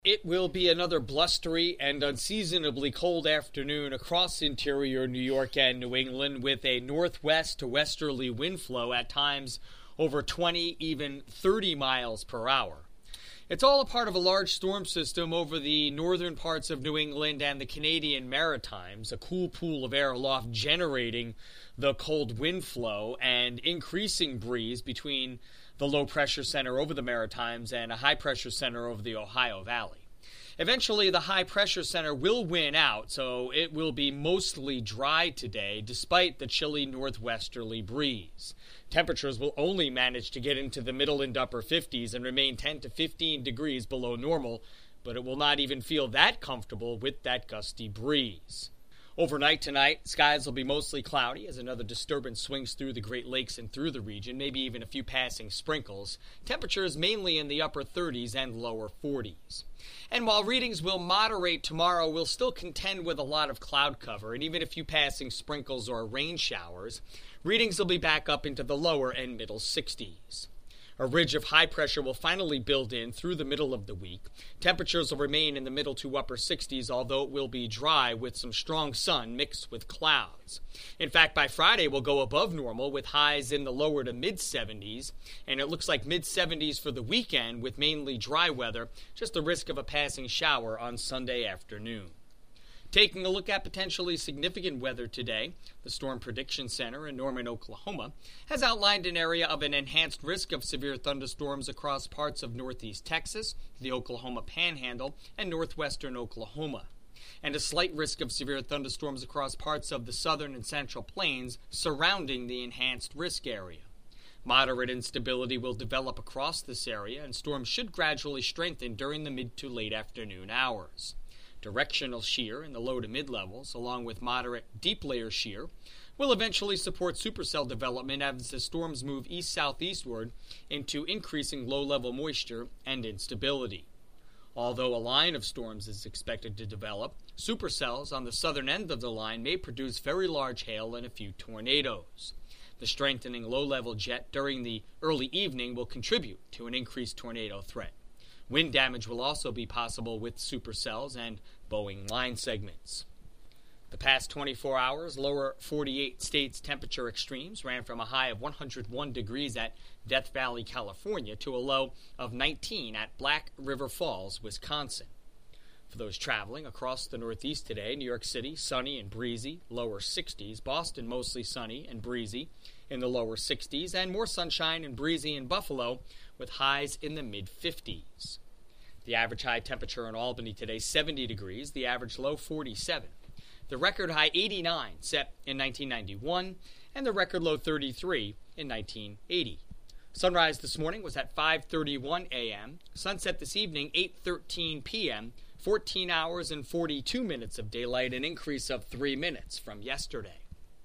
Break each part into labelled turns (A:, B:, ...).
A: It will be another blustery and unseasonably cold afternoon across interior New York and New England, with a northwest to westerly wind flow at times over 20, even 30 miles per hour. It's all a part of a large storm system over the northern parts of New England and the Canadian Maritimes, a cool pool of air aloft generating the cold wind flow and increasing breeze between the low-pressure center over the Maritimes and a high-pressure center over the Ohio Valley. Eventually, the high-pressure center will win out, so it will be mostly dry today, despite the chilly northwesterly breeze. Temperatures will only manage to get into the middle and upper 50s and remain 10 to 15 degrees below normal, but it will not even feel that comfortable with that gusty breeze. Overnight tonight, skies will be mostly cloudy as another disturbance swings through the Great Lakes and through the region, maybe even a few passing sprinkles. Temperatures mainly in the upper 30s and lower 40s. And while readings will moderate tomorrow, we'll still contend with a lot of cloud cover and even a few passing sprinkles or rain showers. Readings will be back up into the lower and middle 60s. A ridge of high pressure will finally build in through the middle of the week. Temperatures will remain in the middle to upper 60s, although it will be dry with some strong sun mixed with clouds. In fact, by Friday, we'll go above normal with highs in the lower to mid-70s, and it looks like mid-70s for the weekend with mainly dry weather, just the risk of a passing shower on Sunday afternoon. Taking a look at potentially significant weather today, the Storm Prediction Center in Norman, Oklahoma, has outlined an area of an enhanced risk of severe thunderstorms across parts of northeast Texas, the Oklahoma Panhandle, and northwestern Oklahoma, and a slight risk of severe thunderstorms across parts of the southern and central plains surrounding the enhanced risk area. Moderate instability will develop across this area, and storms should gradually strengthen during the mid to late afternoon hours. Directional shear in the low to mid-levels, along with moderate deep layer shear, will eventually support supercell development as the storms move east-southeastward into increasing low-level moisture and instability. Although a line of storms is expected to develop, supercells on the southern end of the line may produce very large hail and a few tornadoes. The strengthening low-level jet during the early evening will contribute to an increased tornado threat. Wind damage will also be possible with supercells and bowing line segments. The past 24 hours, lower 48 states' temperature extremes ran from a high of 101 degrees at Death Valley, California, to a low of 19 at Black River Falls, Wisconsin. For those traveling across the Northeast today, New York City, sunny and breezy, lower 60s. Boston, mostly sunny and breezy in the lower 60s, and more sunshine and breezy in Buffalo, with highs in the mid-50s. The average high temperature in Albany today, 70 degrees, the average low, 47. The record high, 89, set in 1991, and the record low, 33, in 1980. Sunrise this morning was at 5:31 a.m., sunset this evening, 8:13 p.m., 14 hours and 42 minutes of daylight, an increase of 3 minutes from yesterday.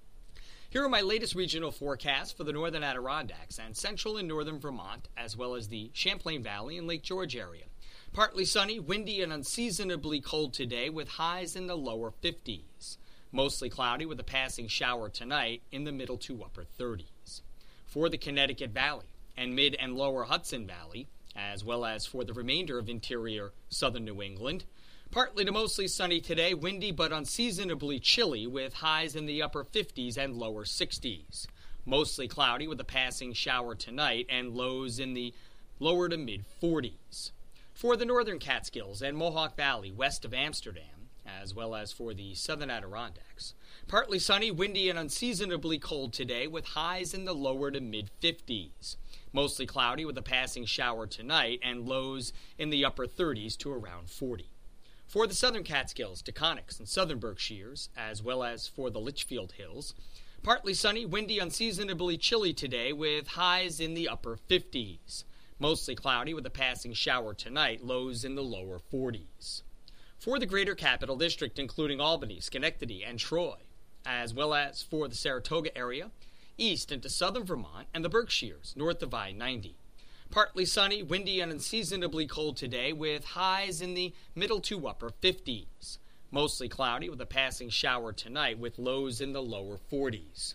A: Here are my latest regional forecasts for the northern Adirondacks and central and northern Vermont, as well as the Champlain Valley and Lake George area. Partly sunny, windy, and unseasonably cold today with highs in the lower 50s. Mostly cloudy with a passing shower tonight in the middle to upper 30s. For the Connecticut Valley and mid and lower Hudson Valley, as well as for the remainder of interior southern New England, partly to mostly sunny today, windy but unseasonably chilly with highs in the upper 50s and lower 60s. Mostly cloudy with a passing shower tonight and lows in the lower to mid 40s. For the northern Catskills and Mohawk Valley west of Amsterdam, as well as for the southern Adirondacks, partly sunny, windy, and unseasonably cold today with highs in the lower to mid 50s. Mostly cloudy with a passing shower tonight and lows in the upper 30s to around 40. For the southern Catskills, Taconics, and southern Berkshires, as well as for the Litchfield Hills, partly sunny, windy, unseasonably chilly today with highs in the upper 50s. Mostly cloudy with a passing shower tonight, lows in the lower 40s. For the greater capital district, including Albany, Schenectady, and Troy, as well as for the Saratoga area, east into southern Vermont, and the Berkshires, north of I-90. Partly sunny, windy, and unseasonably cold today with highs in the middle to upper 50s. Mostly cloudy with a passing shower tonight with lows in the lower 40s.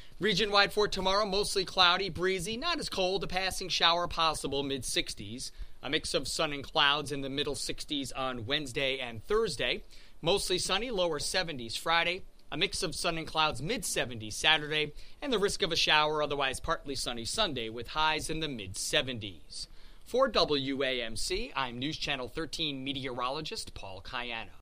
A: Region-wide for tomorrow, mostly cloudy, breezy, not as cold, a passing shower possible mid-60s. A mix of sun and clouds in the middle 60s on Wednesday and Thursday. Mostly sunny, lower 70s Friday. A mix of sun and clouds, mid-70s Saturday. And the risk of a shower, otherwise partly sunny Sunday, with highs in the mid-70s. For WAMC, I'm News Channel 13 meteorologist Paul Cayano.